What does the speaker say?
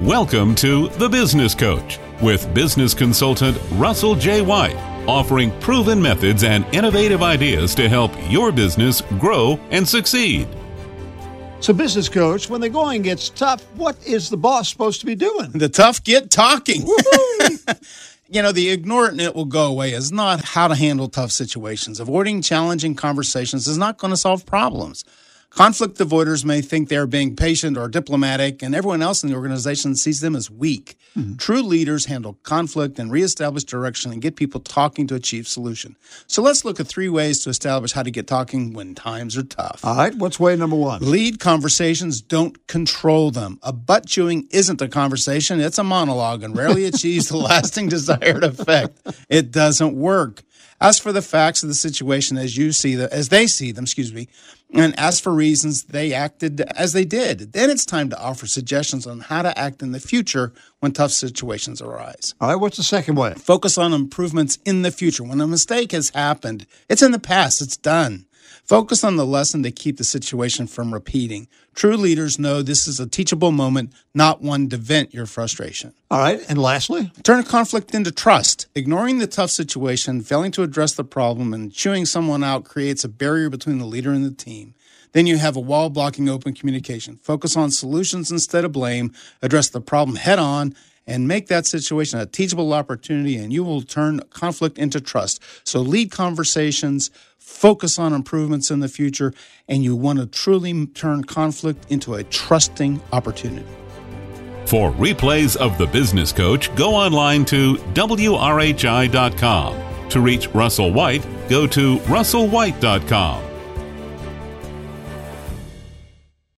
Welcome to The Business Coach with business consultant Russell J. White, offering proven methods and innovative ideas to help your business grow and succeed. So, Business Coach, when the going gets tough, what is the boss supposed to be doing? The tough get talking. The ignore it and it will go away is not how to handle tough situations. Avoiding challenging conversations is not going to solve problems. Conflict avoiders may think they're being patient or diplomatic, and everyone else in the organization sees them as weak. Mm-hmm. True leaders handle conflict and reestablish direction and get people talking to achieve solution. So let's look at 3 ways to establish how to get talking when times are tough. All right, what's way number 1? Lead conversations, don't control them. A butt chewing isn't a conversation, it's a monologue and rarely achieves the lasting desired effect. It doesn't work. Ask for the facts of the situation as they see them, and ask for reasons they acted as they did. Then it's time to offer suggestions on how to act in the future when tough situations arise. All right, what's the second way? Focus on improvements in the future. When a mistake has happened, it's in the past, it's done. Focus on the lesson to keep the situation from repeating. True leaders know this is a teachable moment, not one to vent your frustration. All right, and lastly? Turn a conflict into trust. Ignoring the tough situation, failing to address the problem, and chewing someone out creates a barrier between the leader and the team. Then you have a wall blocking open communication. Focus on solutions instead of blame. Address the problem head on and make that situation a teachable opportunity, and you will turn conflict into trust. So lead conversations, focus on improvements in the future, and you want to truly turn conflict into a trusting opportunity. For replays of The Business Coach, go online to WRHI.com. To reach Russell White, go to russellwhite.com.